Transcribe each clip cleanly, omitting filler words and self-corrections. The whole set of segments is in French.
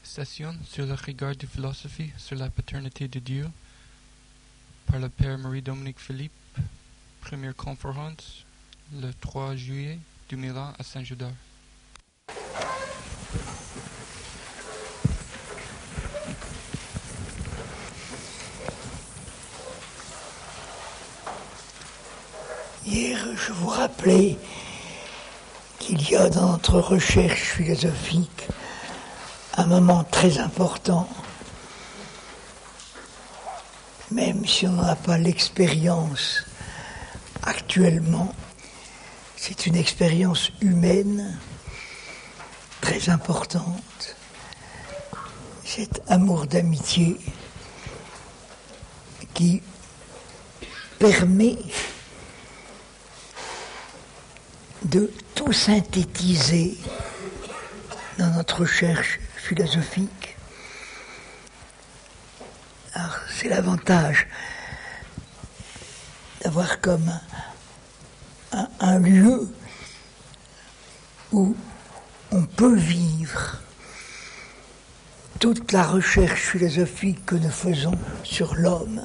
Session sur le regard de philosophie sur la paternité de Dieu par le Père Marie-Dominique Philippe, première conférence le 3 juillet 2001 à Saint-Gaudens. Hier, je vous rappelais qu'il y a dans notre recherche philosophique un moment très important, même si on n'a pas l'expérience actuellement, c'est une expérience humaine très importante, cet amour d'amitié qui permet de tout synthétiser dans notre recherche philosophique. Alors, c'est l'avantage d'avoir comme un lieu où on peut vivre toute la recherche philosophique que nous faisons sur l'homme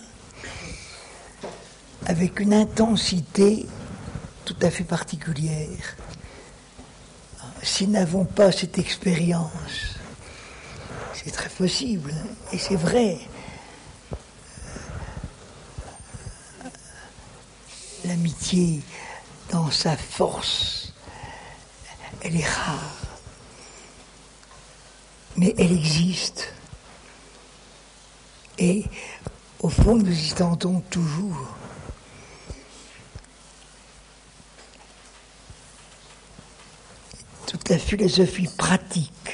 avec une intensité tout à fait particulière. Si nous n'avons pas cette expérience, c'est très possible, et c'est vrai. L'amitié, dans sa force, elle est rare, mais elle existe. Et au fond, nous y tentons toujours. Toute la philosophie pratique,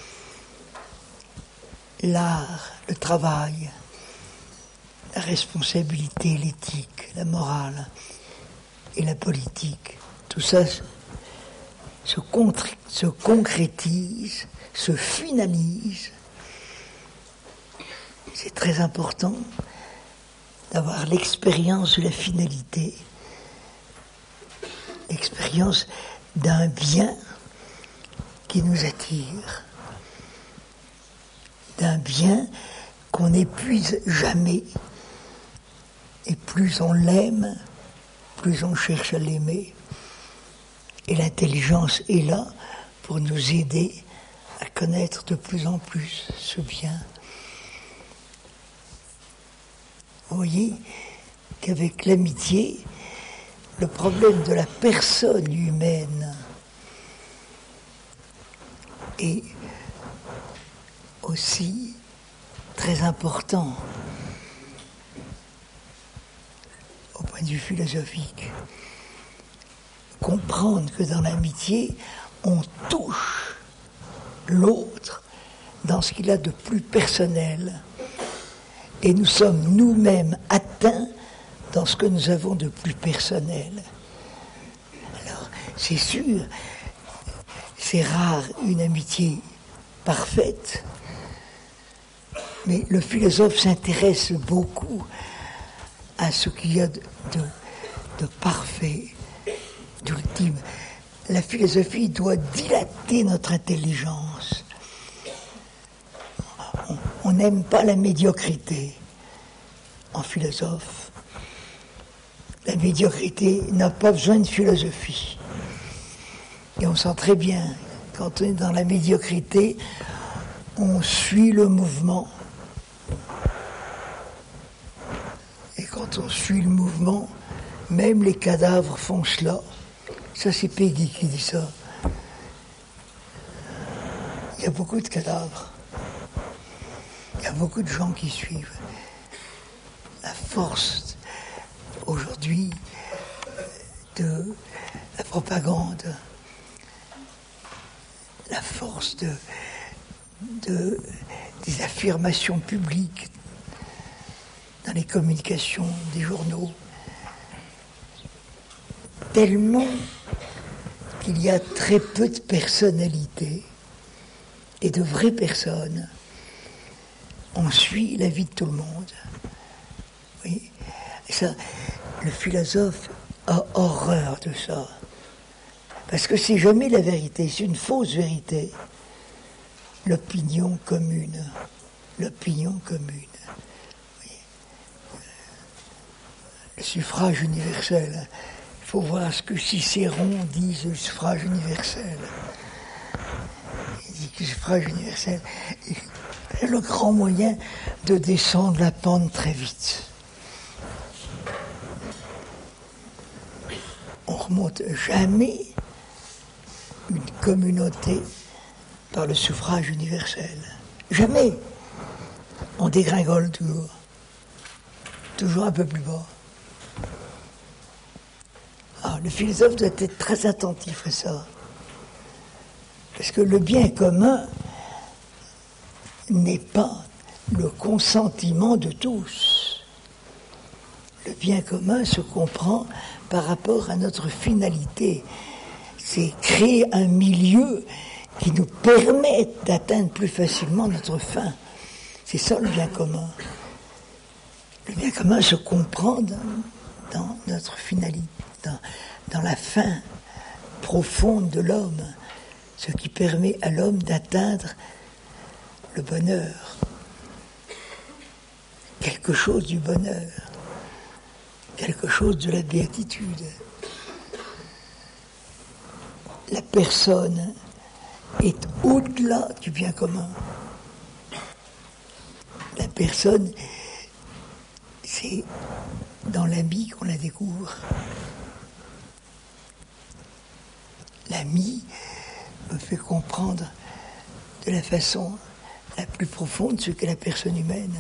l'art, le travail, la responsabilité, l'éthique, la morale et la politique, tout ça se concrétise, se finalise. C'est très important d'avoir l'expérience de la finalité, l'expérience d'un bien qui nous attire, d'un bien qu'on n'épuise jamais, et plus on l'aime, plus on cherche à l'aimer, et l'intelligence est là pour nous aider à connaître de plus en plus ce bien. Vous voyez qu'avec l'amitié, le problème de la personne humaine est aussi très important au point de vue philosophique. Comprendre que dans l'amitié, on touche l'autre dans ce qu'il a de plus personnel et nous sommes nous-mêmes atteints dans ce que nous avons de plus personnel. Alors, c'est sûr, c'est rare une amitié parfaite, mais le philosophe s'intéresse beaucoup à ce qu'il y a de parfait, d'ultime. La philosophie doit dilater notre intelligence. On n'aime pas la médiocrité en philosophe. La médiocrité n'a pas besoin de philosophie. Et on sent très bien, quand on est dans la médiocrité, on suit le mouvement. Et quand on suit le mouvement, même les cadavres font cela. Ça, c'est Peggy qui dit ça. Il y a beaucoup de cadavres. Il y a beaucoup de gens qui suivent. La force, aujourd'hui, de la propagande, la force des affirmations publiques dans les communications des journaux, tellement qu'il y a très peu de personnalités et de vraies personnes. On suit la vie de tout le monde. Oui. Et ça, le philosophe a horreur de ça. Parce que c'est jamais la vérité, c'est une fausse vérité. l'opinion commune. L'opinion commune. Le suffrage universel. Il faut voir ce que Cicéron dit sur le suffrage universel. Il dit que le suffrage universel est le grand moyen de descendre la pente très vite. On ne remonte jamais une communauté par le suffrage universel. Jamais. On dégringole toujours. Toujours un peu plus bas. Alors, le philosophe doit être très attentif à ça. Parce que le bien commun n'est pas le consentiment de tous. Le bien commun se comprend par rapport à notre finalité. C'est créer un milieu qui nous permette d'atteindre plus facilement notre fin. C'est ça le bien commun. Le bien commun se comprend dans notre finalité, dans la fin profonde de l'homme, ce qui permet à l'homme d'atteindre le bonheur, quelque chose du bonheur, quelque chose de la béatitude. La personne est au-delà du bien commun. La personne, c'est dans l'ami qu'on la découvre. L'ami me fait comprendre de la façon la plus profonde ce qu'est la personne humaine.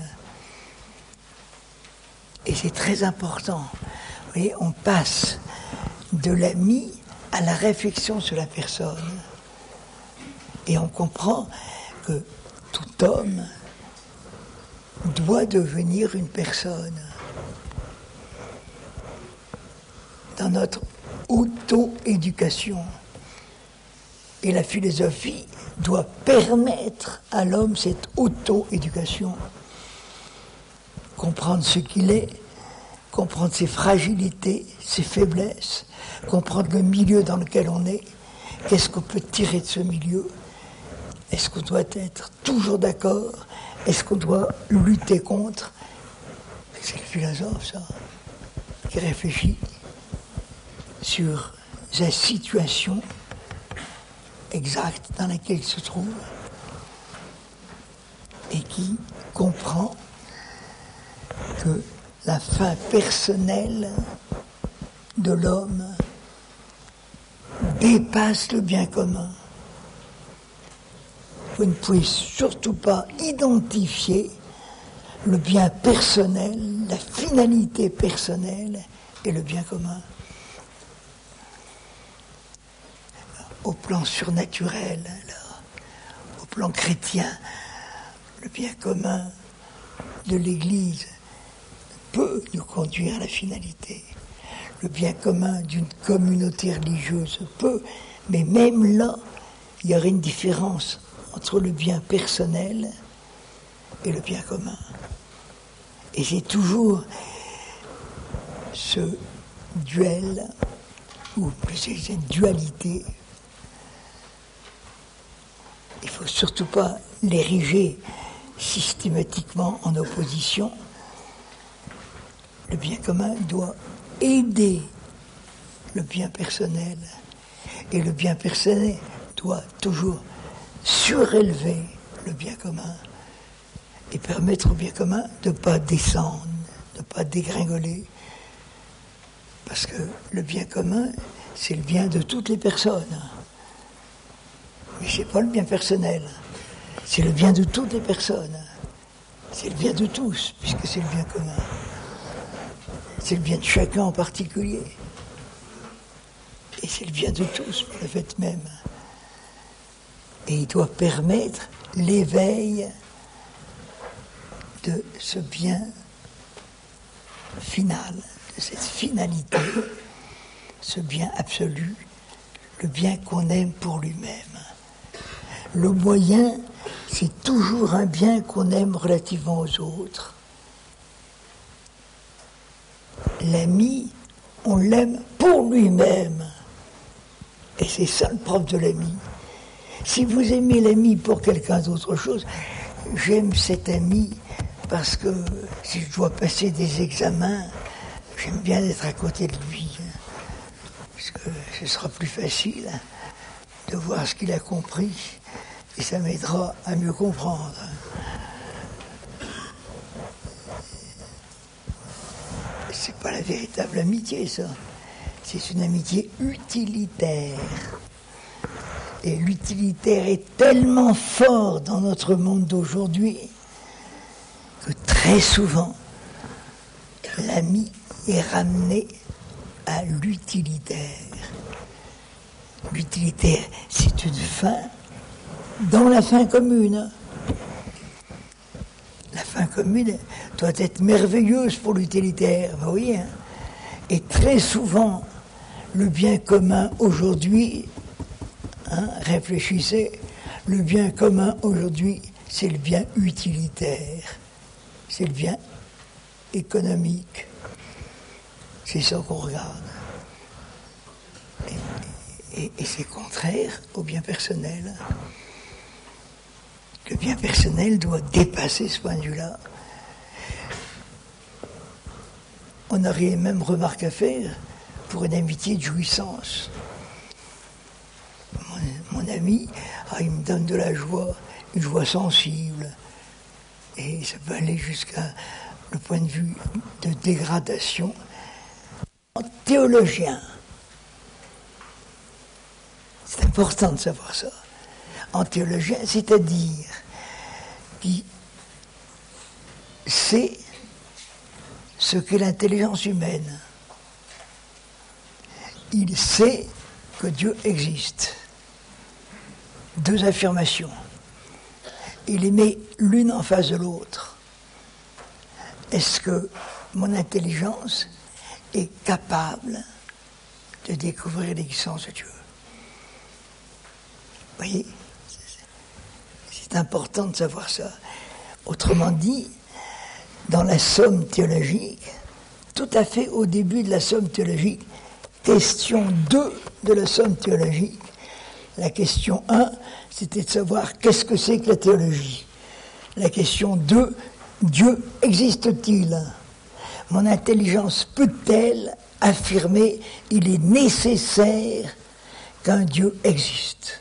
Et c'est très important. Vous voyez, on passe de l'ami à la réflexion sur la personne. Et on comprend que tout homme doit devenir une personne. Dans notre auto-éducation. Et la philosophie doit permettre à l'homme cette auto-éducation. Comprendre ce qu'il est, comprendre ses fragilités, ses faiblesses, comprendre le milieu dans lequel on est, qu'est-ce qu'on peut tirer de ce milieu, est-ce qu'on doit être toujours d'accord, est-ce qu'on doit lutter contre. C'est le philosophe, ça, qui réfléchit sur sa situation exacte dans laquelle il se trouve et qui comprend que la fin personnelle de l'homme dépasse le bien commun. Vous ne pouvez surtout pas identifier le bien personnel, la finalité personnelle et le bien commun. Au plan surnaturel, alors, au plan chrétien, le bien commun de l'Église peut nous conduire à la finalité. Le bien commun d'une communauté religieuse peut, mais même là, il y aurait une différence entre le bien personnel et le bien commun. Et c'est toujours ce duel, ou plus cette dualité. Il ne faut surtout pas l'ériger systématiquement en opposition. Le bien commun doit aider le bien personnel. Et le bien personnel doit toujours surélever le bien commun et permettre au bien commun de ne pas descendre, de ne pas dégringoler. Parce que le bien commun, c'est le bien de toutes les personnes. Mais ce n'est pas le bien personnel. C'est le bien de toutes les personnes. C'est le bien de tous, puisque c'est le bien commun. C'est le bien de chacun en particulier. Et c'est le bien de tous, pour le fait même. Et il doit permettre l'éveil de ce bien final, de cette finalité, ce bien absolu, le bien qu'on aime pour lui-même. Le moyen, c'est toujours un bien qu'on aime relativement aux autres. L'ami, on l'aime pour lui-même. Et c'est ça le propre de l'ami. Si vous aimez l'ami pour quelqu'un d'autre chose, j'aime cet ami parce que si je dois passer des examens, j'aime bien être à côté de lui. Parce que ce sera plus facile de voir ce qu'il a compris et ça m'aidera à mieux comprendre. C'est pas la véritable amitié, ça. C'est une amitié utilitaire. Et l'utilitaire est tellement fort dans notre monde d'aujourd'hui que très souvent, l'ami est ramené à l'utilitaire. L'utilitaire, c'est une fin dans la fin commune. La fin commune doit être merveilleuse pour l'utilitaire, vous voyez. Hein. Et très souvent, le bien commun aujourd'hui, réfléchissez, le bien commun aujourd'hui, c'est le bien utilitaire, c'est le bien économique. C'est ça qu'on regarde. Et c'est contraire au bien personnel. Le bien personnel doit dépasser ce point de vue-là. On aurait même remarque à faire pour une amitié de jouissance. Mon ami, il me donne de la joie, une joie sensible. Et ça peut aller jusqu'à le point de vue de dégradation. En théologien, c'est important de savoir ça. En théologien, c'est-à-dire qui sait ce qu'est l'intelligence humaine. Il sait que Dieu existe. Deux affirmations. Il les met l'une en face de l'autre. Est-ce que mon intelligence est capable de découvrir l'existence de Dieu? Vous voyez, c'est important de savoir ça. Autrement dit, dans la somme théologique, tout à fait au début de la somme théologique, question 2 de la somme théologique, la question 1, c'était de savoir qu'est-ce que c'est que la théologie. La question 2, Dieu existe-t-il? Mon intelligence peut-elle affirmer il est nécessaire qu'un Dieu existe?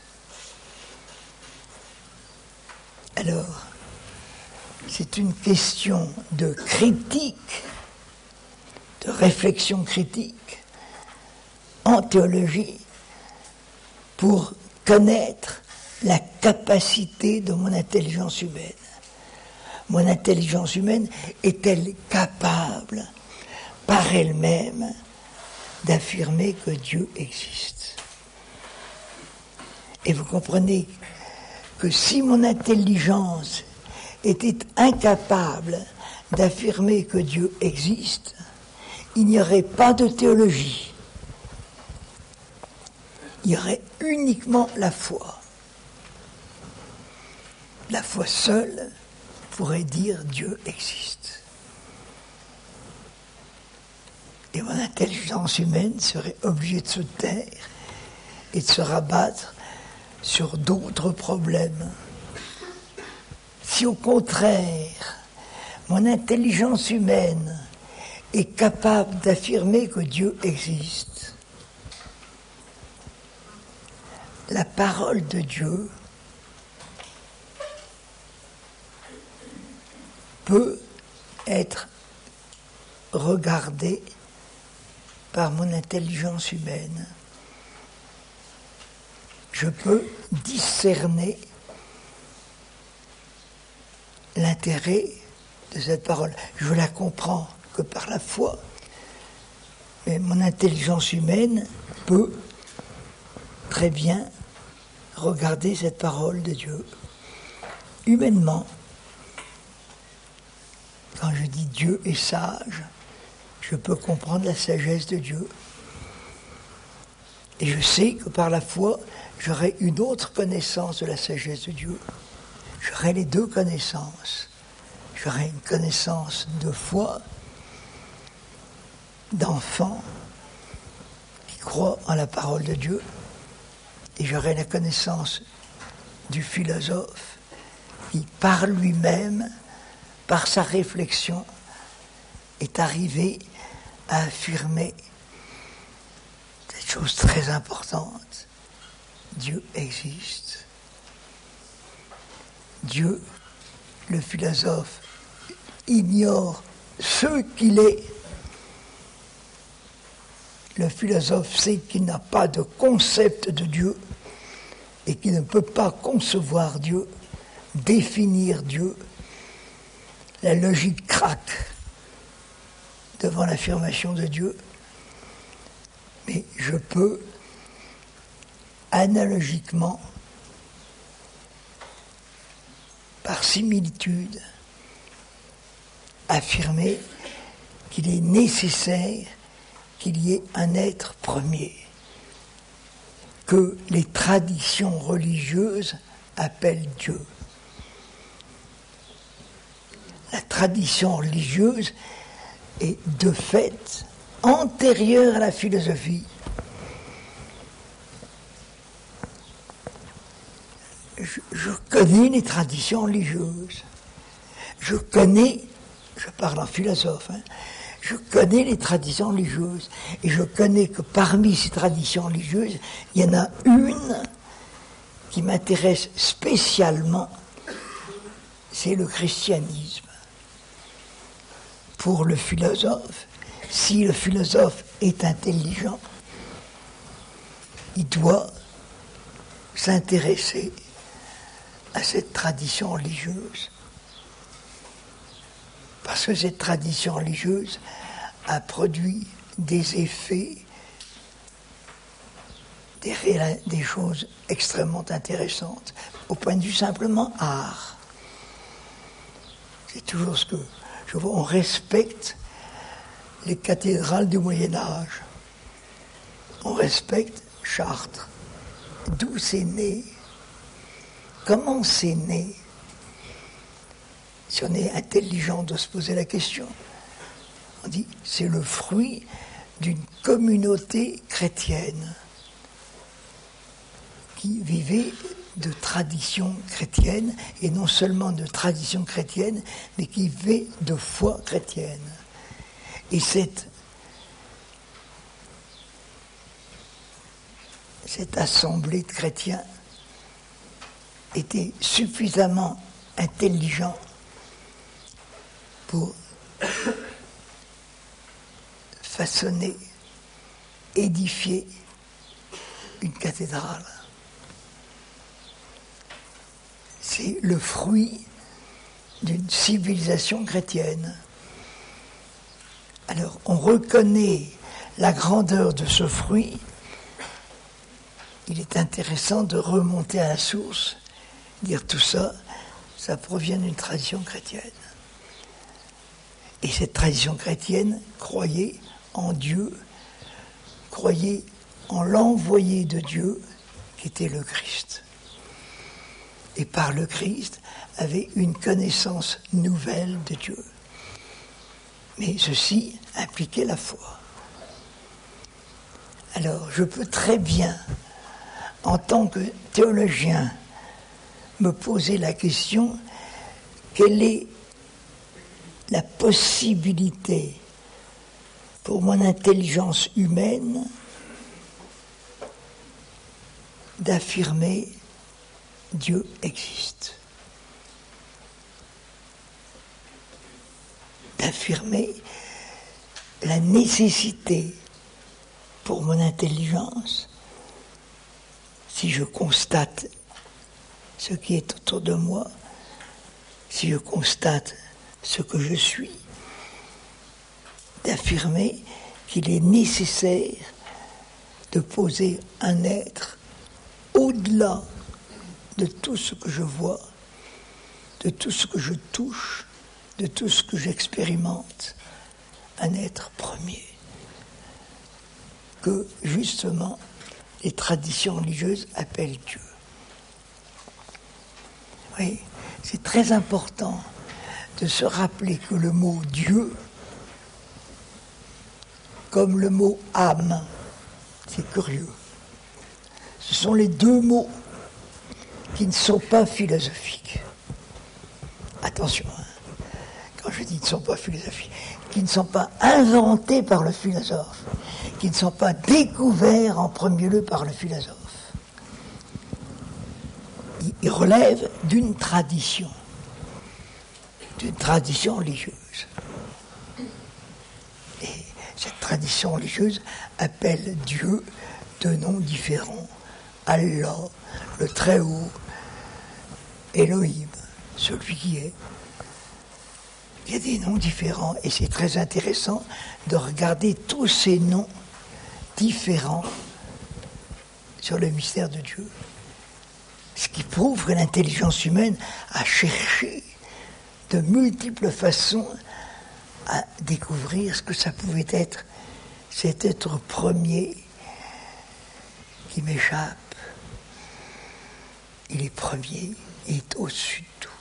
Alors, c'est une question de critique, de réflexion critique en théologie pour connaître la capacité de mon intelligence humaine. Mon intelligence humaine est-elle capable par elle-même d'affirmer que Dieu existe? Et vous comprenez que si mon intelligence était incapable d'affirmer que Dieu existe, il n'y aurait pas de théologie. Il y aurait uniquement la foi. La foi seule pourrait dire Dieu existe. Et mon intelligence humaine serait obligée de se taire et de se rabattre sur d'autres problèmes. Si au contraire, mon intelligence humaine est capable d'affirmer que Dieu existe, la parole de Dieu peut être regardée par mon intelligence humaine. Je peux discerner l'intérêt de cette parole. Je la comprends que par la foi, mais mon intelligence humaine peut très bien regarder cette parole de Dieu. Humainement, quand je dis Dieu est sage, je peux comprendre la sagesse de Dieu. Et je sais que par la foi, j'aurai une autre connaissance de la sagesse de Dieu. J'aurai les deux connaissances. J'aurai une connaissance de foi, d'enfant qui croit en la parole de Dieu, et j'aurai la connaissance du philosophe qui, par lui-même, par sa réflexion, est arrivé à affirmer cette chose très importante. Dieu existe. Dieu, le philosophe, ignore ce qu'il est. Le philosophe sait qu'il n'a pas de concept de Dieu et qu'il ne peut pas concevoir Dieu, définir Dieu. La logique craque devant l'affirmation de Dieu. Mais je peux, analogiquement, par similitude, affirmer qu'il est nécessaire qu'il y ait un être premier, que les traditions religieuses appellent Dieu. La tradition religieuse est de fait antérieure à la philosophie. Je connais les traditions religieuses. Je parle en philosophe, je connais les traditions religieuses. Et je connais que parmi ces traditions religieuses, il y en a une qui m'intéresse spécialement, c'est le christianisme. Pour le philosophe, si le philosophe est intelligent, il doit s'intéresser à cette tradition religieuse. Parce que cette tradition religieuse a produit des effets, des choses extrêmement intéressantes, au point de vue simplement art. C'est toujours ce que je vois. On respecte les cathédrales du Moyen-Âge. On respecte Chartres. D'où c'est né? Comment c'est né? Si on est intelligent de se poser la question, on dit c'est le fruit d'une communauté chrétienne qui vivait de tradition chrétienne, et non seulement de tradition chrétienne, mais qui vivait de foi chrétienne. Et cette assemblée de chrétiens était suffisamment intelligent pour façonner, édifier une cathédrale. C'est le fruit d'une civilisation chrétienne. Alors, on reconnaît la grandeur de ce fruit. Il est intéressant de remonter à la source, dire tout ça, ça provient d'une tradition chrétienne. Et cette tradition chrétienne croyait en Dieu, croyait en l'envoyé de Dieu, qui était le Christ. Et par le Christ, avait une connaissance nouvelle de Dieu. Mais ceci impliquait la foi. Alors, je peux très bien, en tant que théologien, me poser la question, quelle est la possibilité pour mon intelligence humaine d'affirmer Dieu existe, d'affirmer la nécessité pour mon intelligence, si je constate ce qui est autour de moi, si je constate ce que je suis, d'affirmer qu'il est nécessaire de poser un être au-delà de tout ce que je vois, de tout ce que je touche, de tout ce que j'expérimente, un être premier, que justement les traditions religieuses appellent Dieu. Oui, c'est très important de se rappeler que le mot Dieu, comme le mot âme, c'est curieux. Ce sont les deux mots qui ne sont pas philosophiques. Attention, hein, quand je dis ne sont pas philosophiques, qui ne sont pas inventés par le philosophe, qui ne sont pas découverts en premier lieu par le philosophe. Ils relèvent d'une tradition religieuse. Et cette tradition religieuse appelle Dieu de noms différents. Allah, le Très-Haut, Elohim, celui qui est. Il y a des noms différents et c'est très intéressant de regarder tous ces noms différents sur le mystère de Dieu. Ce qui prouve que l'intelligence humaine a cherché de multiples façons à découvrir ce que ça pouvait être, cet être premier qui m'échappe. Il est premier, il est au-dessus de tout.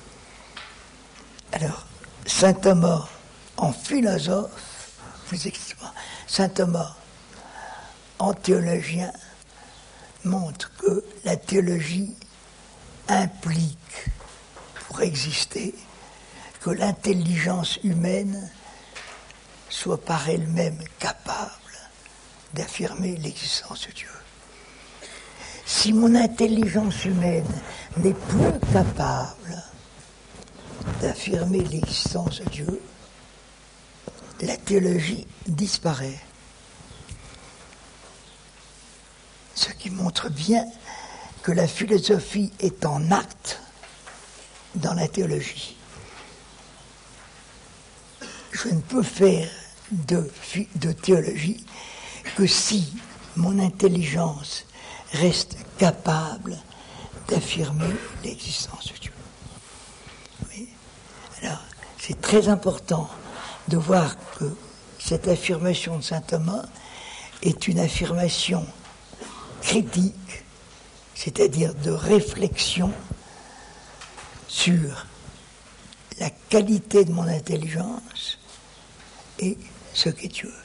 Alors, saint Thomas, en philosophe, plus exactement, saint Thomas, en théologien, montre que la théologie implique, pour exister, que l'intelligence humaine soit par elle-même capable d'affirmer l'existence de Dieu. Si mon intelligence humaine n'est plus capable d'affirmer l'existence de Dieu, la théologie disparaît. Ce qui montre bien que la philosophie est en acte dans la théologie. Je ne peux faire de théologie que si mon intelligence reste capable d'affirmer l'existence de Dieu. Oui. Alors, c'est très important de voir que cette affirmation de saint Thomas est une affirmation critique, c'est-à-dire de réflexion sur la qualité de mon intelligence et ce qu'est Dieu.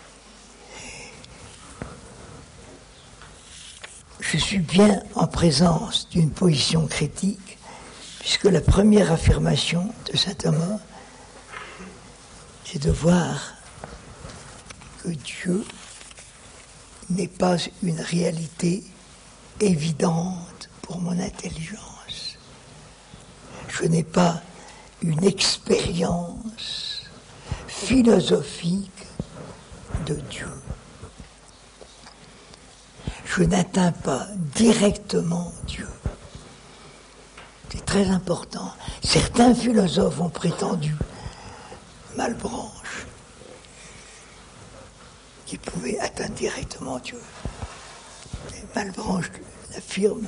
Je suis bien en présence d'une position critique, puisque la première affirmation de saint Thomas, c'est de voir que Dieu n'est pas une réalité évidente pour mon intelligence. Je n'ai pas une expérience philosophique de Dieu. Je n'atteins pas directement Dieu. C'est très important. Certains philosophes ont prétendu, Malebranche, qu'il pouvait atteindre directement Dieu. Et Malebranche l'affirme.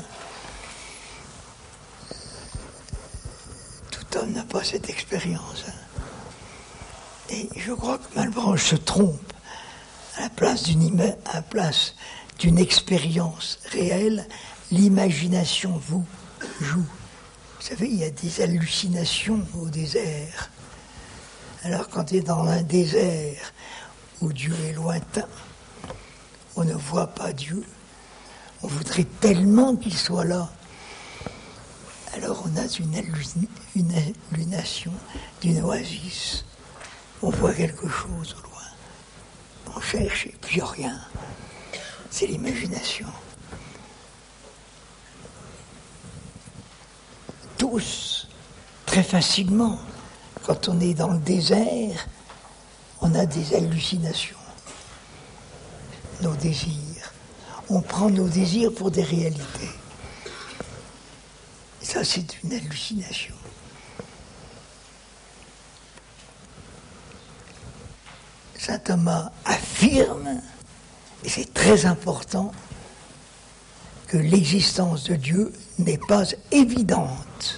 Tout homme n'a pas cette expérience. Et je crois que Malebranche se trompe à la place d'une expérience réelle. L'imagination joue. Vous savez, il y a des hallucinations au désert. Alors quand tu es dans un désert où Dieu est lointain, on ne voit pas Dieu, on voudrait tellement qu'il soit là. Alors on a une hallucination d'une oasis. On voit quelque chose au loin. On cherche et puis rien. C'est l'imagination. Tous, très facilement, quand on est dans le désert, on a des hallucinations. Nos désirs. On prend nos désirs pour des réalités. Et ça, c'est une hallucination. Saint Thomas affirme, et c'est très important, que l'existence de Dieu n'est pas évidente.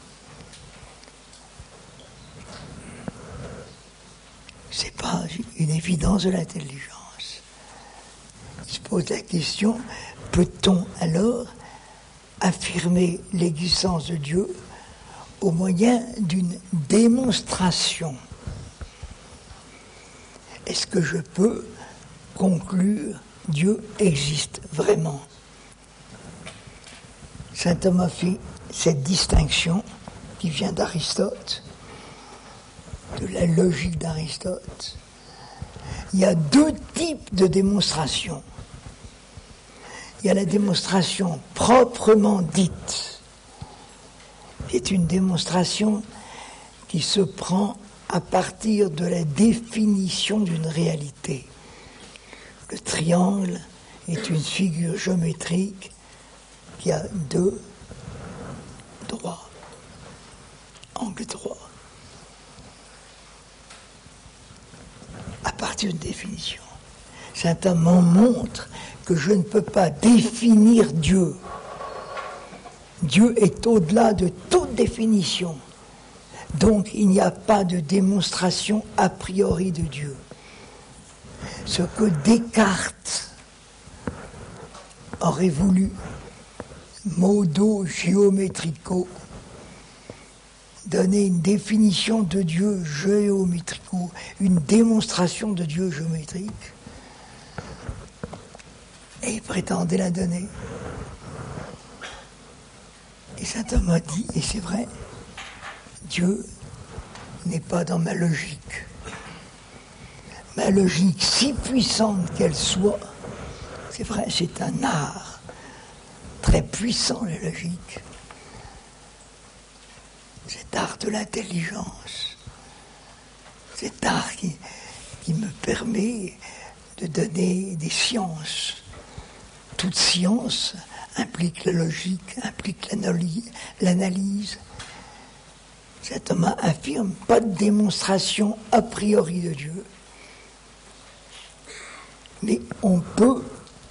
C'est pas une évidence de l'intelligence. Il se pose la question, peut-on alors affirmer l'existence de Dieu au moyen d'une démonstration? Est-ce que je peux conclure Dieu existe vraiment? saint Thomas fait cette distinction qui vient d'Aristote, de la logique d'Aristote. Il y a deux types de démonstrations. Il y a la démonstration proprement dite. C'est une démonstration qui se prend à partir de la définition d'une réalité. Le triangle est une figure géométrique qui a deux droits, angle droit. À partir d'une définition. Saint Amand montre que je ne peux pas définir Dieu. Dieu est au-delà de toute définition. Donc il n'y a pas de démonstration a priori de Dieu. Ce que Descartes aurait voulu, modo géométrico, donner une définition de Dieu géométrico, une démonstration de Dieu géométrique, et il prétendait la donner. Et saint Thomas dit, et c'est vrai, Dieu n'est pas dans ma logique. Ma logique, si puissante qu'elle soit, c'est vrai, c'est un art très puissant, la logique. Cet art de l'intelligence, cet art qui me permet de donner des sciences. Toute science implique la logique, implique l'analyse. Saint Thomas affirme pas de démonstration a priori de Dieu. Mais on peut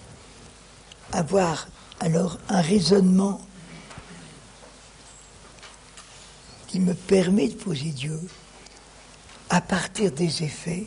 avoir alors un raisonnement qui me permet de poser Dieu à partir des effets.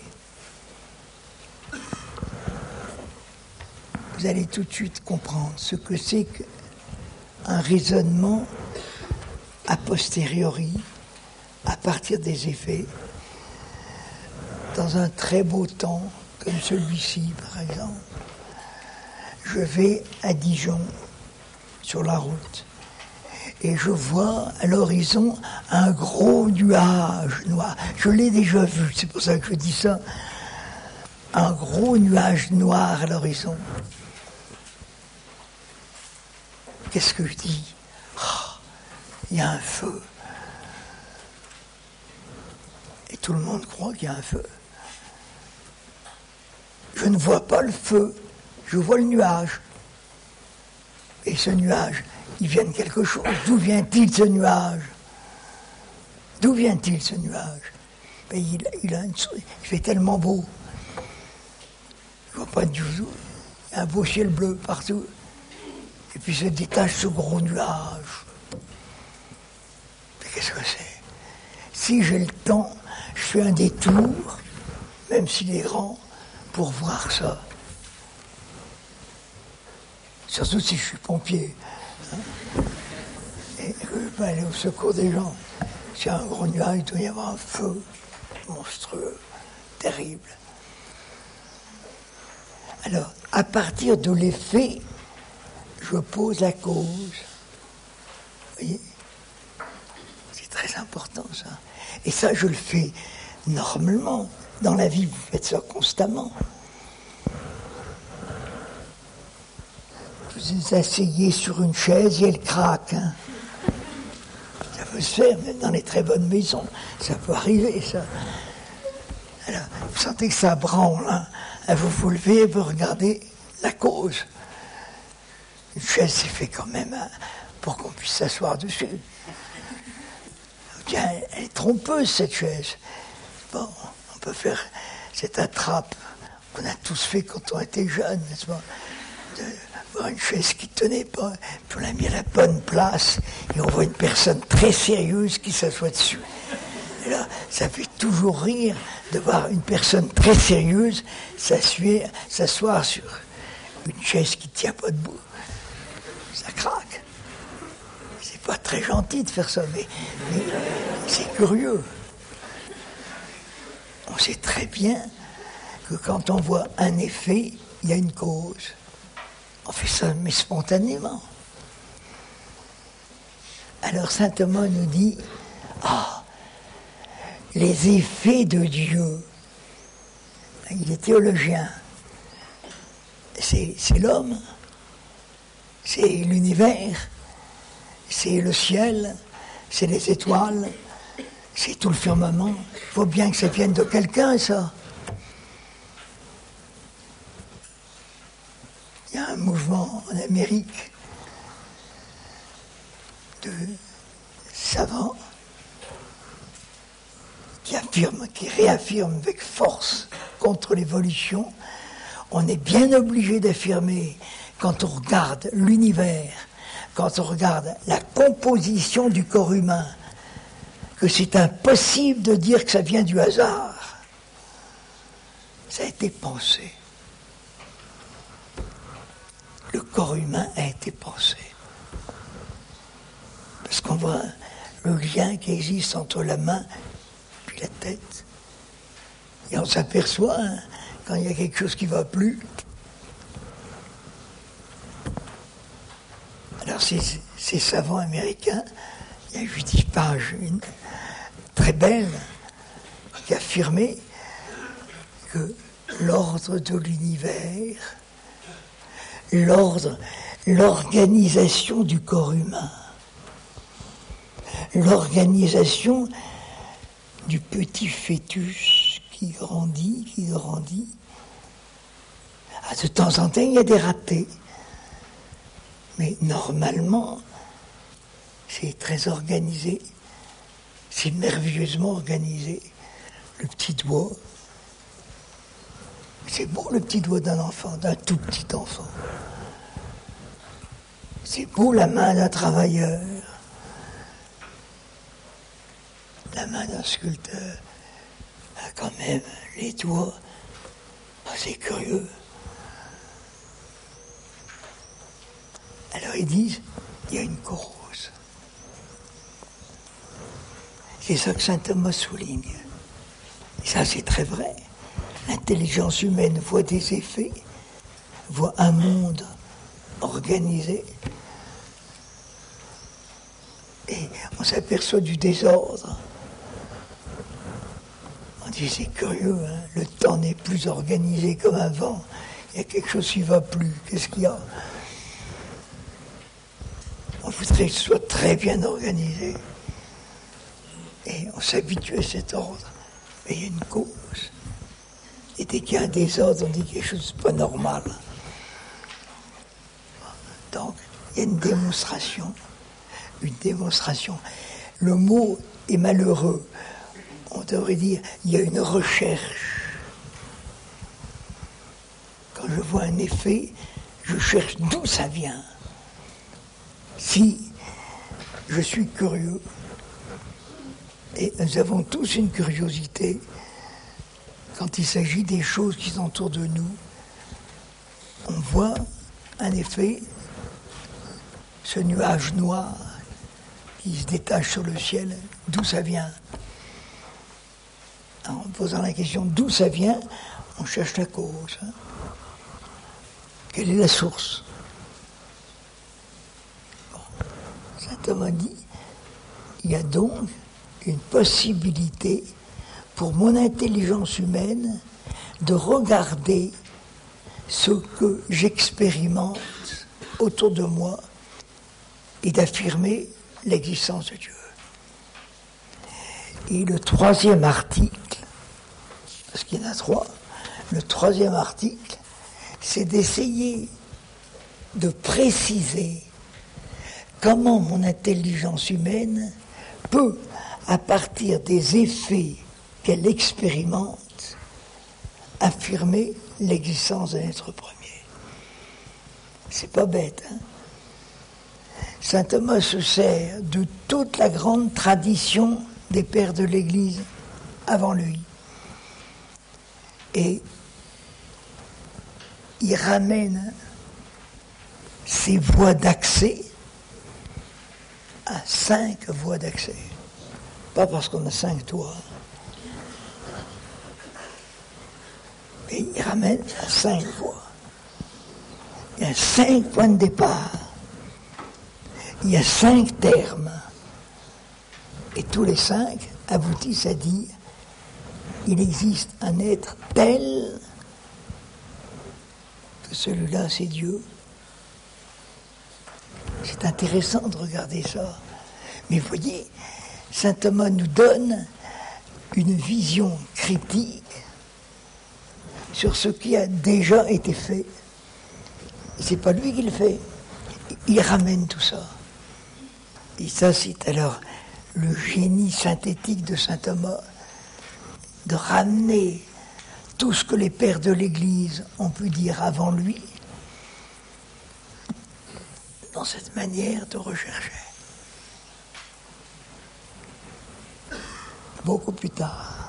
Vous allez tout de suite comprendre ce que c'est qu'un raisonnement a posteriori, à partir des effets, dans un très beau temps, comme celui-ci par exemple. Je vais à Dijon, sur la route, et je vois à l'horizon un gros nuage noir. Je l'ai déjà vu, c'est pour ça que je dis ça. Un gros nuage noir à l'horizon. Qu'est-ce que je dis? Il y a un feu. Et tout le monde croit qu'il y a un feu. Je ne vois pas le feu, je vois le nuage. Et ce nuage, il vient de quelque chose. D'où vient-il ce nuage? D'où vient-il ce nuage? Mais il fait tellement beau. Je ne vois pas du tout. Il y a un beau ciel bleu partout. Et puis se détache ce gros nuage. Mais qu'est-ce que c'est? Si j'ai le temps, je fais un détour, même s'il est grand, pour voir ça. Surtout si je suis pompier. Et que je peux aller au secours des gens. S'il y a un gros nuage, il doit y avoir un feu monstrueux, terrible. Alors, à partir de l'effet, je pose la cause. Vous voyez? C'est très important, ça. Et ça, je le fais normalement. Dans la vie, vous faites ça constamment. Vous vous asseyez sur une chaise et elle craque. Hein. Ça peut se faire, même dans les très bonnes maisons. Ça peut arriver, ça. Alors, vous sentez que ça branle. Hein. Vous vous levez, vous regardez la cause. Une chaise, c'est fait quand même hein, pour qu'on puisse s'asseoir dessus. Tiens, elle est trompeuse, cette chaise. Bon, on peut faire cette attrape qu'on a tous fait quand on était jeunes, n'est-ce pas? Voir une chaise qui ne tenait pas, puis on l'a mis à la bonne place, et on voit une personne très sérieuse qui s'assoit dessus. Et là, ça fait toujours rire de voir une personne très sérieuse s'asseoir sur une chaise qui ne tient pas debout. Ça craque. C'est pas très gentil de faire ça, mais c'est curieux. On sait très bien que quand on voit un effet, il y a une cause. On fait ça, mais spontanément. Alors saint Thomas nous dit, les effets de Dieu. Il est théologien. C'est l'homme, c'est l'univers, c'est le ciel, c'est les étoiles, c'est tout le firmament. Il faut bien que ça vienne de quelqu'un, ça. Il y a un mouvement en Amérique de savants qui réaffirment avec force contre l'évolution. On est bien obligé d'affirmer, quand on regarde l'univers, quand on regarde la composition du corps humain, que c'est impossible de dire que ça vient du hasard. Ça a été pensé. Le corps humain a été pensé. Parce qu'on voit le lien qui existe entre la main et la tête. Et on s'aperçoit, quand il y a quelque chose qui ne va plus. Alors ces savants américains, il y a eu 10 pages, une très belle, qui affirmait que l'ordre de l'univers, l'organisation du corps humain, l'organisation du petit fœtus qui grandit. De temps en temps, il y a des ratés. Mais normalement, c'est très organisé. C'est merveilleusement organisé. Le petit doigt. C'est beau le petit doigt d'un enfant, d'un tout petit enfant. C'est beau la main d'un travailleur. La main d'un sculpteur a quand même les doigts. C'est curieux. Alors ils disent, il y a une cause. C'est ça que saint Thomas souligne. Et ça, c'est très vrai. L'intelligence humaine voit des effets, voit un monde organisé. Et on s'aperçoit du désordre. On dit, c'est curieux, hein, le temps n'est plus organisé comme avant. Il y a quelque chose qui ne va plus. Qu'est-ce qu'il y a ? On voudrait que ce soit très bien organisé. Et on s'habitue à cet ordre. Mais il y a une cause. Et dès qu'il y a un désordre, on dit quelque chose de pas normal. Donc, il y a une démonstration. Une démonstration. Le mot est malheureux. On devrait dire, il y a une recherche. Quand je vois un effet, je cherche d'où ça vient. Si je suis curieux, et nous avons tous une curiosité, quand il s'agit des choses qui sont autour de nous, on voit un effet, ce nuage noir qui se détache sur le ciel, d'où ça vient ? En posant la question d'où ça vient, on cherche la cause. Hein. Quelle est la source ? Saint Thomas dit, il y a donc une possibilité pour mon intelligence humaine de regarder ce que j'expérimente autour de moi et d'affirmer l'existence de Dieu. Et le troisième article, parce qu'il y en a 3, le troisième article, c'est d'essayer de préciser comment mon intelligence humaine peut, à partir des effets qu'elle expérimente, affirmer l'existence d'un être premier. C'est pas bête, hein ? Saint Thomas se sert de toute la grande tradition des pères de l'Église avant lui. Et il ramène ces voies d'accès à 5 voies d'accès. Pas parce qu'on a 5 doigts. Mais il ramène à 5 voies. Il y a 5 points de départ. Il y a 5 termes. Et tous les 5 aboutissent à dire il existe un être tel que celui-là, c'est Dieu. C'est intéressant de regarder ça. Mais vous voyez, saint Thomas nous donne une vision critique sur ce qui a déjà été fait. C'est pas lui qui le fait. Il ramène tout ça. Et ça, c'est alors le génie synthétique de saint Thomas, de ramener tout ce que les pères de l'Église ont pu dire avant lui dans cette manière de rechercher. Beaucoup plus tard,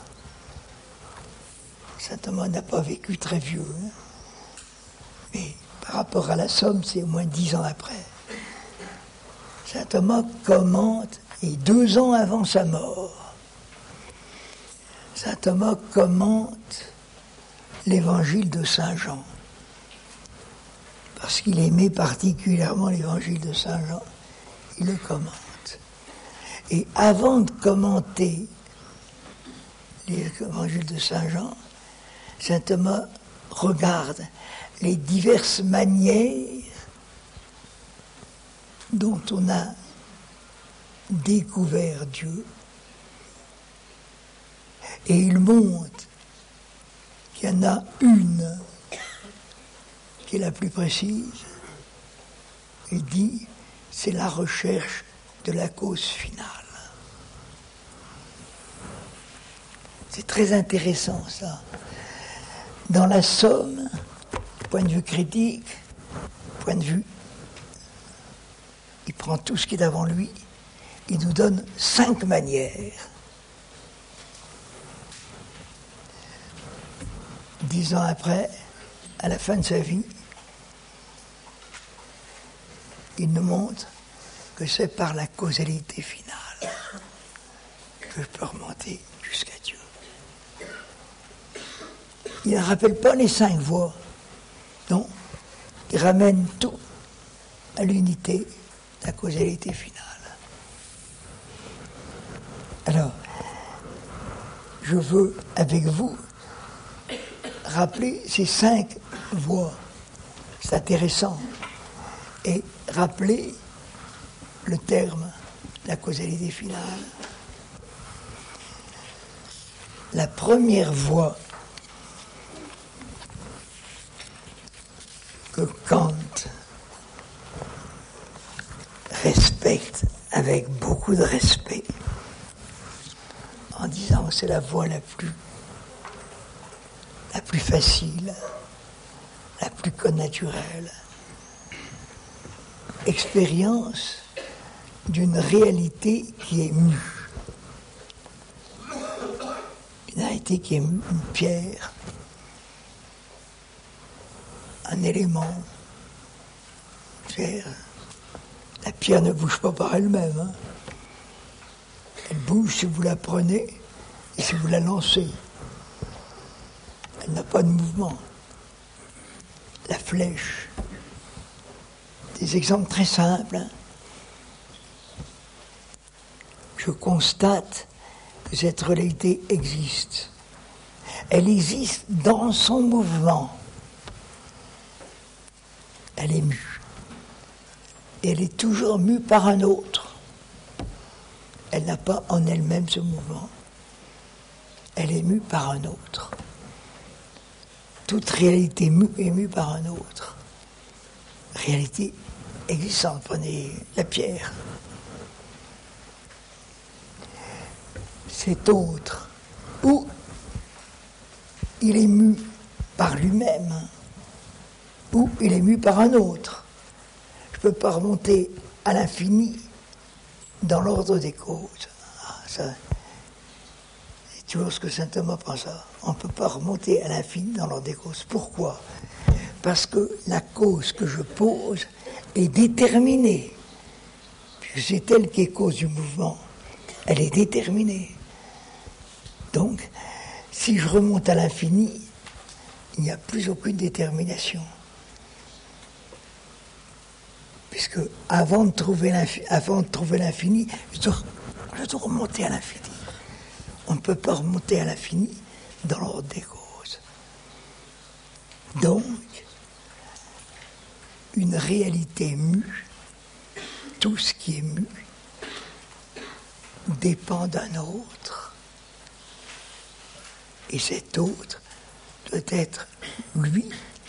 saint Thomas n'a pas vécu très vieux, hein, mais par rapport à la Somme, c'est au moins 10 ans après. Saint Thomas commente, et 2 ans avant sa mort, saint Thomas commente l'évangile de saint Jean. Parce qu'il aimait particulièrement l'évangile de saint Jean, il le commente. Et avant de commenter l'évangile de saint Jean, saint Thomas regarde les diverses manières dont on a découvert Dieu, et il montre qu'il y en a une qui est la plus précise. Il dit c'est la recherche de la cause finale. C'est très intéressant ça. Dans la Somme, point de vue critique, point de vue, il prend tout ce qui est devant lui, il nous donne 5 manières. 10 ans après, à la fin de sa vie, il nous montre que c'est par la causalité finale que je peux remonter jusqu'à Dieu. Il ne rappelle pas les 5 voies, non, il ramène tout à l'unité, la causalité finale. Alors, je veux, avec vous, rappeler ces 5 voies. C'est intéressant. Et rappeler le terme, la causalité finale. La première voie que Kant respecte avec beaucoup de respect, en disant que c'est la voie la plus facile, la plus connaturelle, expérience d'une réalité qui est mue. Une réalité qui est mue, une pierre, un élément, une pierre. La pierre ne bouge pas par elle-même, hein. Elle bouge si vous la prenez et si vous la lancez. Elle n'a pas de mouvement. La flèche. Des exemples très simples. Hein. Je constate que cette réalité existe. Elle existe dans son mouvement. Elle est mue. Et elle est toujours mue par un autre. Elle n'a pas en elle-même ce mouvement. Elle est mue par un autre. Toute réalité mue est mue par un autre. Réalité existante. Prenez la pierre. Cet autre, ou il est mu par lui-même, ou il est mu par un autre. Je ne peux pas remonter à l'infini dans l'ordre des causes. Ça, c'est toujours ce que saint Thomas pense. On ne peut pas remonter à l'infini dans l'ordre des causes. Pourquoi ? Parce que la cause que je pose est déterminée. Puisque c'est elle qui est cause du mouvement. Elle est déterminée. Donc, si je remonte à l'infini, il n'y a plus aucune détermination. Puisque avant de trouver l'infini, je dois Je dois remonter à l'infini. On ne peut pas remonter à l'infini dans l'ordre des causes. Donc, une réalité mue, tout ce qui est mu, dépend d'un autre. Et cet autre doit être, lui,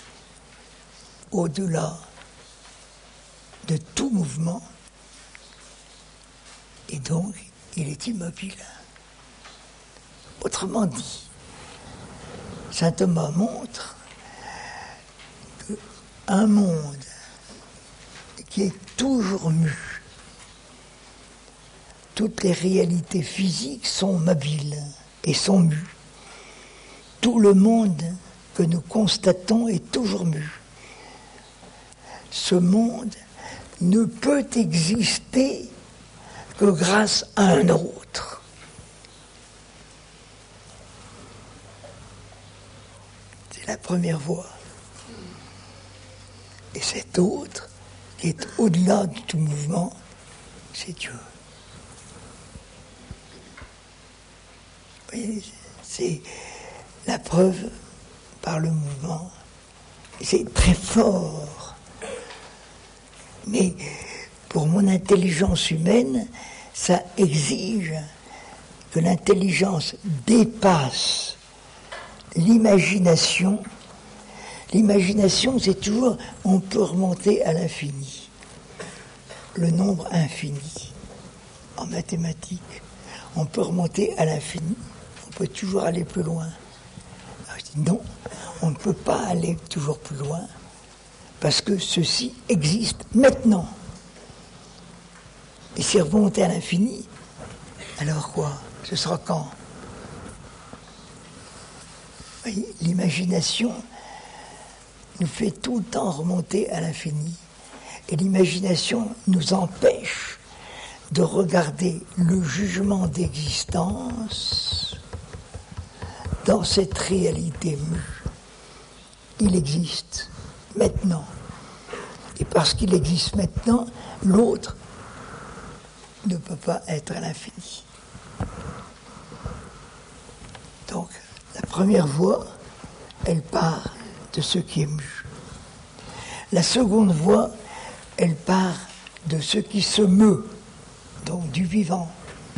au-delà de tout mouvement, et donc il est immobile. Autrement dit, saint Thomas montre qu'un monde qui est toujours mu, toutes les réalités physiques sont mobiles et sont mues. Tout le monde que nous constatons est toujours mu. Ce monde ne peut exister que grâce à un autre. C'est la première voie. Et cet autre, qui est au-delà de tout mouvement, c'est Dieu. Vous voyez, c'est la preuve par le mouvement. C'est très fort. Mais pour mon intelligence humaine, ça exige que l'intelligence dépasse l'imagination. L'imagination, c'est toujours, on peut remonter à l'infini. Le nombre infini. En mathématiques, on peut remonter à l'infini. On peut toujours aller plus loin. Alors, je dis non, on ne peut pas aller toujours plus loin parce que ceci existe maintenant. Et si remonter à l'infini, alors quoi? Ce sera quand? Vous voyez, l'imagination nous fait tout le temps remonter à l'infini. Et l'imagination nous empêche de regarder le jugement d'existence dans cette réalité mue. Il existe maintenant. Et parce qu'il existe maintenant, l'autre ne peut pas être à l'infini. Donc, la première voie, elle part de ce qui est mu. La seconde voie, elle part de ce qui se meut, donc du vivant.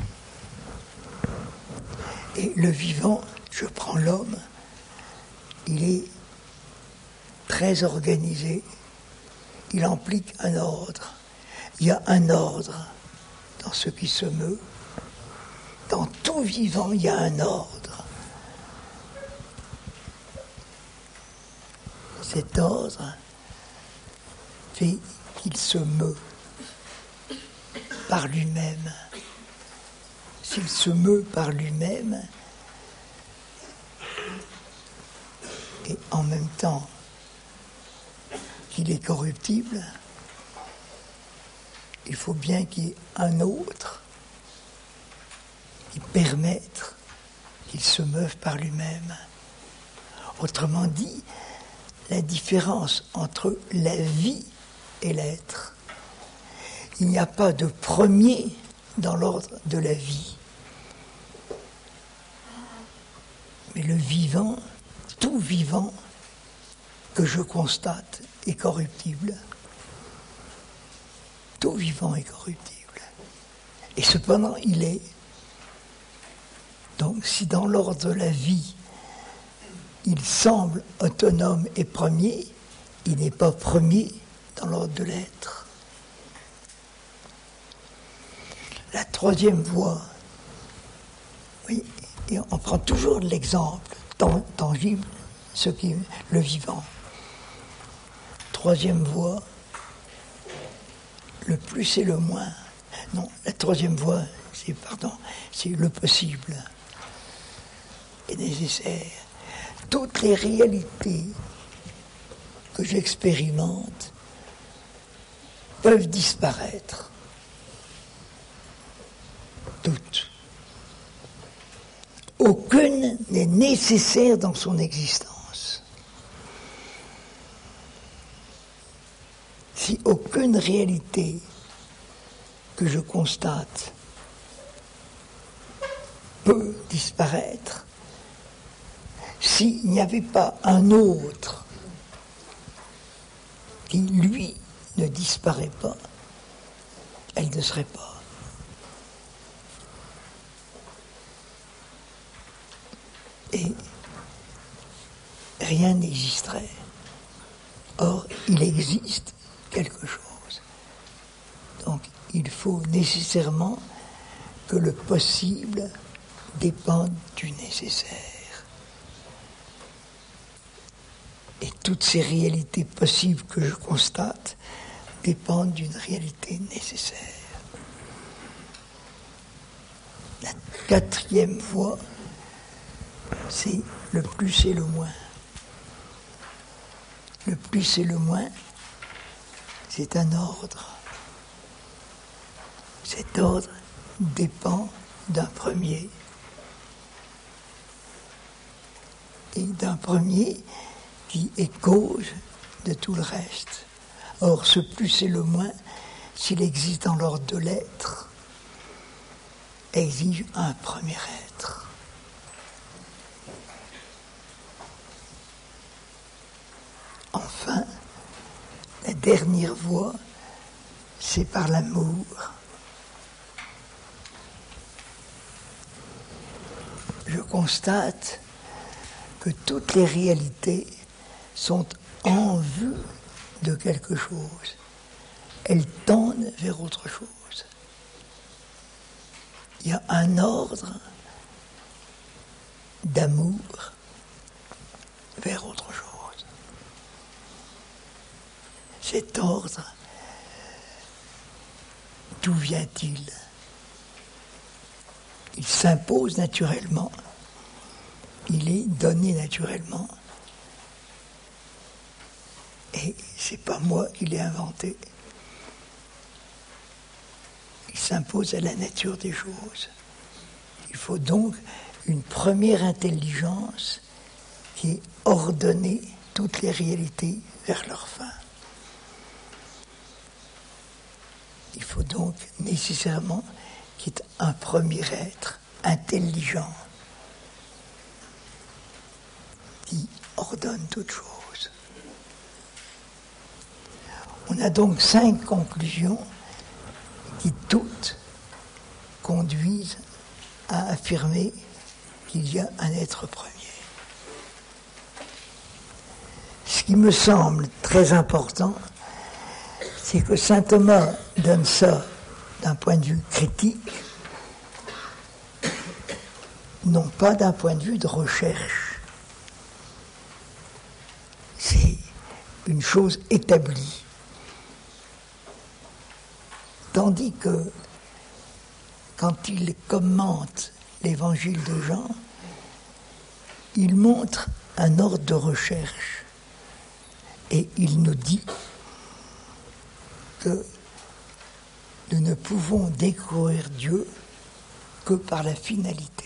Et le vivant, je prends l'homme, il est très organisé, il implique un ordre. Il y a un ordre dans ce qui se meut. Dans tout vivant, il y a un ordre. Cet ordre fait qu'il se meut par lui-même. S'il se meut par lui-même, et en même temps qu'il est corruptible, il faut bien qu'il y ait un autre qui permette qu'il se meuve par lui-même. Autrement dit, la différence entre la vie et l'être. Il n'y a pas de premier dans l'ordre de la vie. Mais le vivant, tout vivant que je constate est corruptible. Tout vivant est corruptible. Et cependant, il est. Donc, si dans l'ordre de la vie, il semble autonome et premier, il n'est pas premier dans l'ordre de l'être. La troisième voie, oui, et on prend toujours l'exemple tangible, ce qui est le vivant. Troisième voie, le plus et le moins. Non, la troisième voie, c'est le possible et nécessaire. Toutes les réalités que j'expérimente peuvent disparaître. Toutes. Aucune n'est nécessaire dans son existence. Si aucune réalité que je constate peut disparaître, s'il n'y avait pas un autre qui, lui, ne disparaît pas, elle ne serait pas. Et rien n'existerait. Or, il existe quelque chose. Donc, il faut nécessairement que le possible dépende du nécessaire. Et toutes ces réalités possibles que je constate dépendent d'une réalité nécessaire. La quatrième voie, c'est le plus et le moins. Le plus et le moins, c'est un ordre. Cet ordre dépend d'un premier. Et d'un premier qui est cause de tout le reste. Or, ce plus et le moins, s'il existe dans l'ordre de l'être, exige un premier être. Enfin, la dernière voie, c'est par l'amour. Je constate que toutes les réalités sont en vue de quelque chose. Elles tendent vers autre chose. Il y a un ordre d'amour vers autre chose. Cet ordre, d'où vient-il? Il s'impose naturellement. Il est donné naturellement. Et c'est pas moi qui l'ai inventé. Il s'impose à la nature des choses. Il faut donc une première intelligence qui ordonne toutes les réalités vers leur fin. Il faut donc nécessairement qu'il y ait un premier être intelligent qui ordonne toute chose. On a donc 5 conclusions qui toutes conduisent à affirmer qu'il y a un être premier. Ce qui me semble très important, c'est que saint Thomas donne ça d'un point de vue critique, non pas d'un point de vue de recherche. C'est une chose établie. Tandis que, quand il commente l'évangile de Jean, il montre un ordre de recherche. Et il nous dit que nous ne pouvons découvrir Dieu que par la finalité.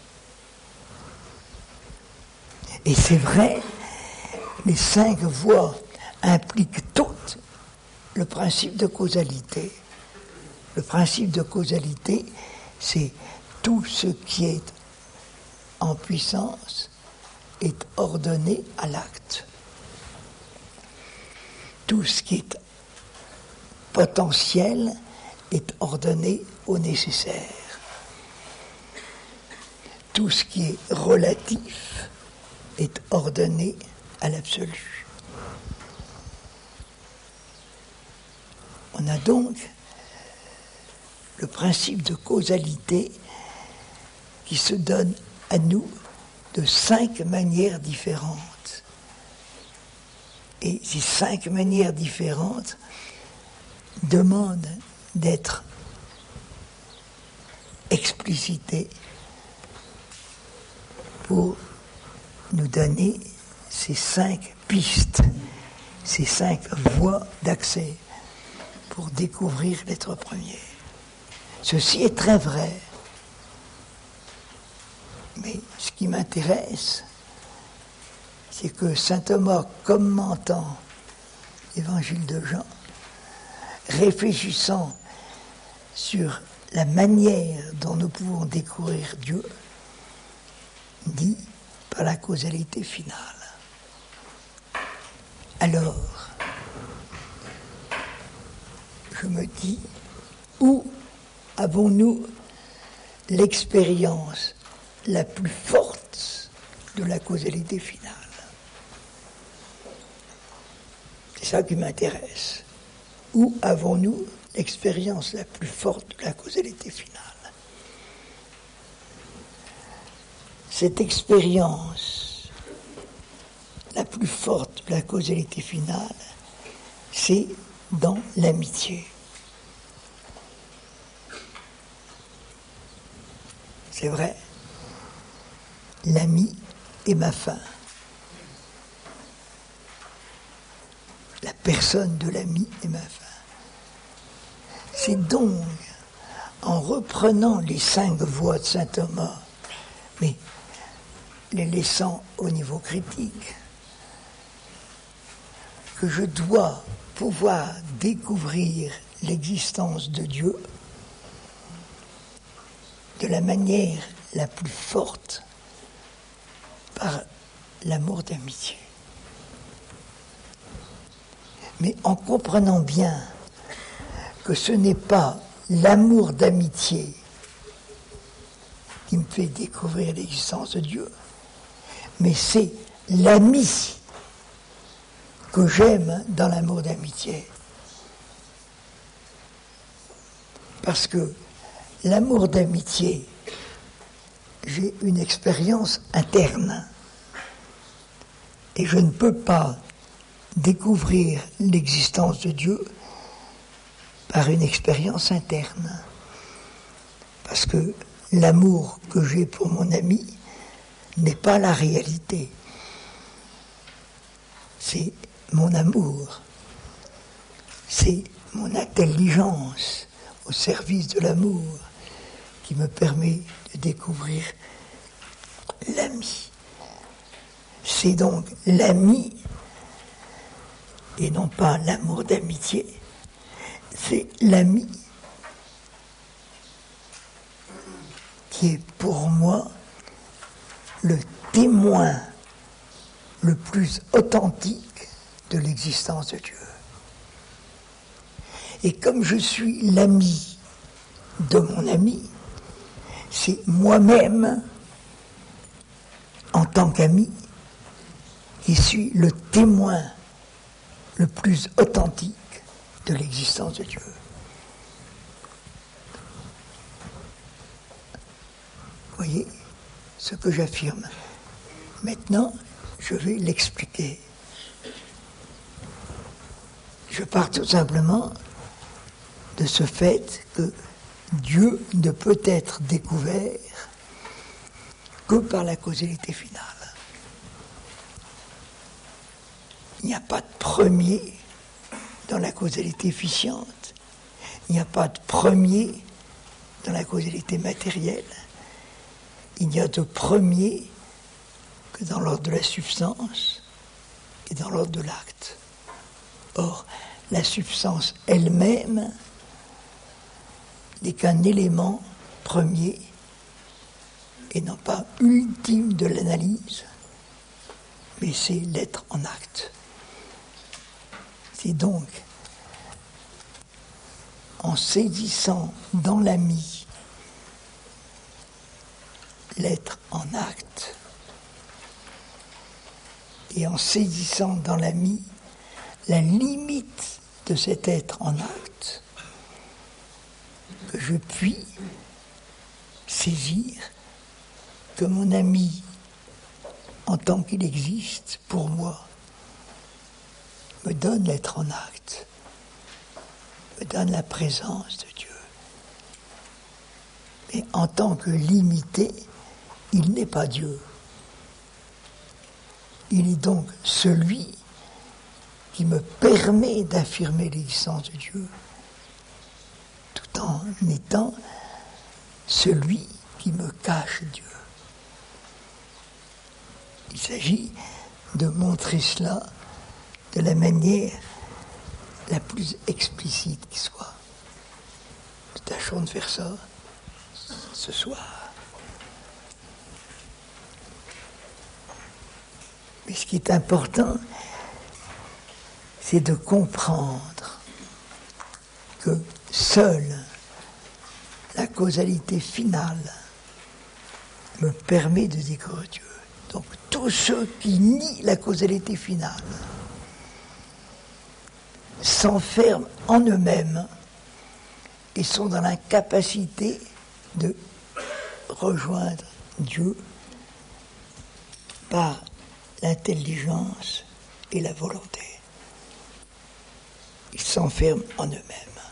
Et c'est vrai, les 5 voies impliquent toutes le principe de causalité. Le principe de causalité, c'est tout ce qui est en puissance est ordonné à l'acte. Tout ce qui est potentiel est ordonné au nécessaire. Tout ce qui est relatif est ordonné à l'absolu. On a donc le principe de causalité qui se donne à nous de 5 manières différentes. Et ces 5 manières différentes demandent d'être explicitées pour nous donner ces 5 pistes, ces 5 voies d'accès pour découvrir l'être premier. Ceci est très vrai. Mais ce qui m'intéresse, c'est que saint Thomas, commentant l'évangile de Jean, réfléchissant sur la manière dont nous pouvons découvrir Dieu, dit par la causalité finale. Alors, je me dis, où avons-nous l'expérience la plus forte de la causalité finale? C'est ça qui m'intéresse. Où avons-nous l'expérience la plus forte de la causalité finale? Cette expérience la plus forte de la causalité finale, c'est dans l'amitié. C'est vrai, l'ami est ma fin. La personne de l'ami est ma fin. C'est donc en reprenant les 5 voies de saint Thomas, mais les laissant au niveau critique, que je dois pouvoir découvrir l'existence de Dieu de la manière la plus forte par l'amour d'amitié. Mais en comprenant bien que ce n'est pas l'amour d'amitié qui me fait découvrir l'existence de Dieu, mais c'est l'ami que j'aime dans l'amour d'amitié. Parce que l'amour d'amitié, j'ai une expérience interne. Et je ne peux pas découvrir l'existence de Dieu par une expérience interne. Parce que l'amour que j'ai pour mon ami n'est pas la réalité. C'est mon amour. C'est mon intelligence au service de l'amour qui me permet de découvrir l'ami. C'est donc l'ami, et non pas l'amour d'amitié, c'est l'ami qui est pour moi le témoin le plus authentique de l'existence de Dieu. Et comme je suis l'ami de mon ami, c'est moi-même, en tant qu'ami, qui suis le témoin le plus authentique de l'existence de Dieu. Voyez ce que j'affirme. Maintenant, je vais l'expliquer. Je pars tout simplement de ce fait que Dieu ne peut être découvert que par la causalité finale. Il n'y a pas de premier dans la causalité efficiente, il n'y a pas de premier dans la causalité matérielle, il n'y a de premier que dans l'ordre de la substance et dans l'ordre de l'acte. Or, la substance elle-même n'est qu'un élément premier et non pas ultime de l'analyse, mais c'est l'être en acte. C'est donc en saisissant dans l'ami l'être en acte et en saisissant dans l'ami la limite de cet être en acte que je puis saisir que mon ami, en tant qu'il existe pour moi, me donne l'être en acte, me donne la présence de Dieu. Mais en tant que limité, il n'est pas Dieu. Il est donc celui qui me permet d'affirmer l'existence de Dieu, tout en étant celui qui me cache Dieu. Il s'agit de montrer cela de la manière la plus explicite qui soit. Nous tâchons de faire ça ce soir. Mais ce qui est important, c'est de comprendre que seule la causalité finale me permet de découvrir Dieu. Donc tous ceux qui nient la causalité finale s'enferment en eux-mêmes et sont dans l'incapacité de rejoindre Dieu par l'intelligence et la volonté. Ils s'enferment en eux-mêmes.